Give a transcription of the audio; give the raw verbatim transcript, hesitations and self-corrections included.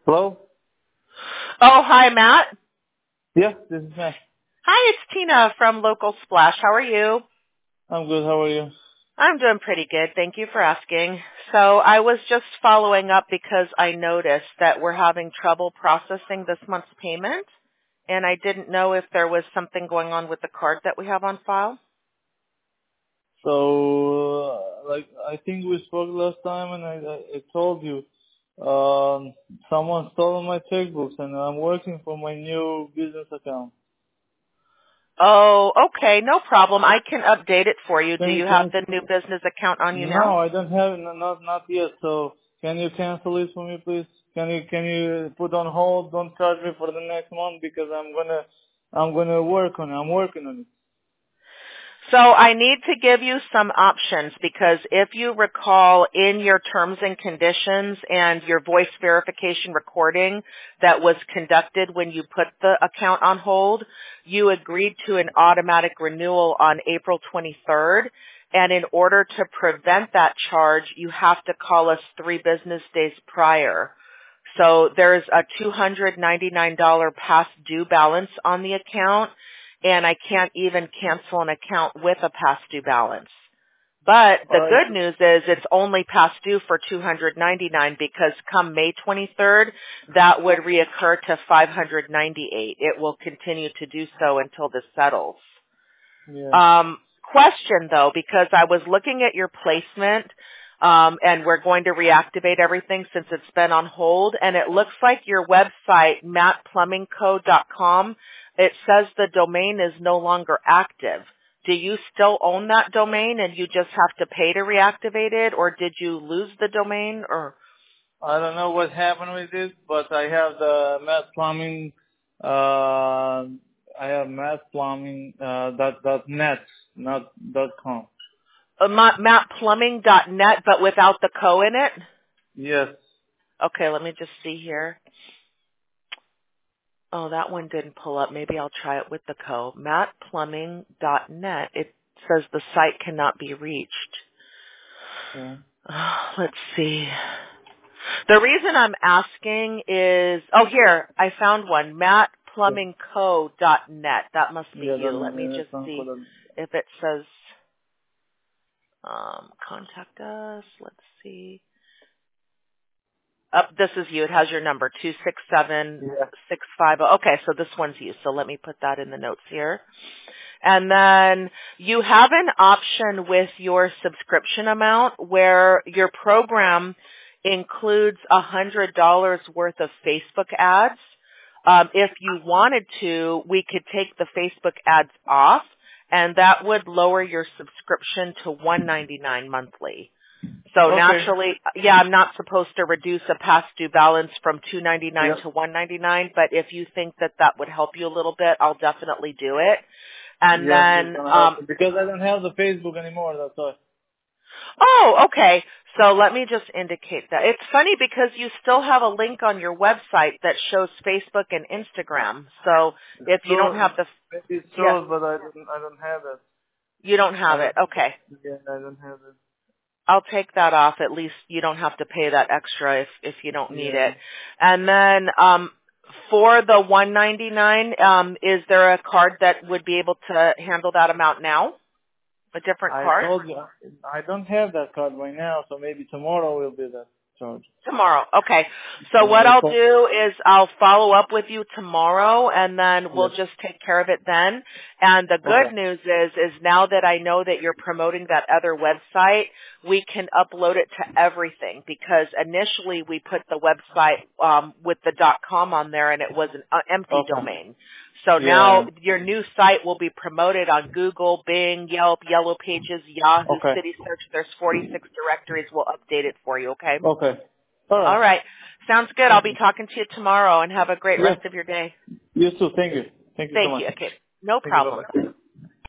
Hello? Oh, hi, Matt. Yeah, this is Matt. Hi, it's Tina from Local Splash. How are you? I'm good. How are you? I'm doing pretty good. Thank you for asking. So I was just following up because I noticed that we're having trouble processing this month's payment, and I didn't know if there was something going on with the card that we have on file. So, uh, like, I think we spoke last time, and I, I, I told you, um, someone stole my checkbooks, and I'm working for my new business account. Oh, okay, no problem. I can update it for you. Do Can you you have the cancel? new business account on you now? No, I don't have, no, not not yet. So, can you cancel it for me, please? Can you can you put on hold? Don't charge me for the next month because I'm gonna I'm gonna work on it. I'm working on it. So I need to give you some options because if you recall in your terms and conditions and your voice verification recording that was conducted when you put the account on hold, you agreed to an automatic renewal on April twenty-third. And in order to prevent that charge, you have to call us three business days prior. So there's a two hundred ninety-nine dollars past due balance on the account, and I can't even cancel an account with a past due balance. But All the right. good news is it's only past due for two hundred ninety-nine dollars because come May twenty-third, that would reoccur to five hundred ninety-eight dollars. It will continue to do so until this settles. Yeah. Um, question though, because I was looking at your placement, um, and we're going to reactivate everything since it's been on hold, and it looks like your website, matt plumbing co dot com, it says the domain is no longer active. Do you still own that domain and you just have to pay to reactivate it, or did you lose the domain, or? I don't know what happened with it, but I have the Matt Plumbing. Uh, I have Matt Plumbing uh, dot dot net, not dot com. Uh, ma- matt plumbing dot net, but without the co in it? Yes. Okay, let me just see here. Oh, that one didn't pull up. Maybe I'll try it with the co. matt plumbing dot net. It says the site cannot be reached. Yeah. Uh, let's see. The reason I'm asking is, oh, here, I found one. matt Yeah. plumbing co dot net. That must be Yeah. you. Let me That, just that's see what I- if it says um, contact us. Let's see. Up, this is you. It has your number, two six seven yeah. six five zero. Okay, so this one's you. So let me put that in the notes here. And then you have an option with your subscription amount where your program includes one hundred dollars worth of Facebook ads. Um, if you wanted to, we could take the Facebook ads off, and that would lower your subscription to one hundred ninety-nine dollars monthly. So Okay. naturally, yeah, I'm not supposed to reduce a past due balance from two hundred ninety-nine Yeah. dollars to one hundred ninety-nine dollars, but if you think that that would help you a little bit, I'll definitely do it. And Yeah. It's then, gonna um, help me because I don't have the Facebook anymore. That's why. oh, okay. So let me just indicate that. It's funny because you still have a link on your website that shows Facebook and Instagram. So if you don't So have the, maybe it yeah, shows, but I don't. I don't have it. you don't I have it. don't. Okay. Yeah. I don't have it. I'll take that off. At least you don't have to pay that extra if, if you don't need Yeah. it. And then, um, for the one hundred ninety-nine dollars, um, is there a card that would be able to handle that amount now? A different I card? told you I don't have that card right now, so maybe tomorrow will be that charge. Tomorrow. Okay. So Yeah, what they I'll call. do is I'll follow up with you tomorrow and then Yeah. we'll just take care of it then. And the Okay. good news is, is now that I know that you're promoting that other website, we can upload it to everything because initially we put the website um, with the .com on there and it was an uh, empty Okay. domain. So now Yeah. your new site will be promoted on Google, Bing, Yelp, Yellow Pages, Yahoo, Okay. City Search. There's forty-six directories. We'll update it for you, okay? Okay. All All right. right. Sounds good. I'll Thank be you. talking to you tomorrow and have a great Yeah. rest of your day. You too. Thank you. Thank you so Thank much. you. Okay. No Thank you. Bye problem. bye.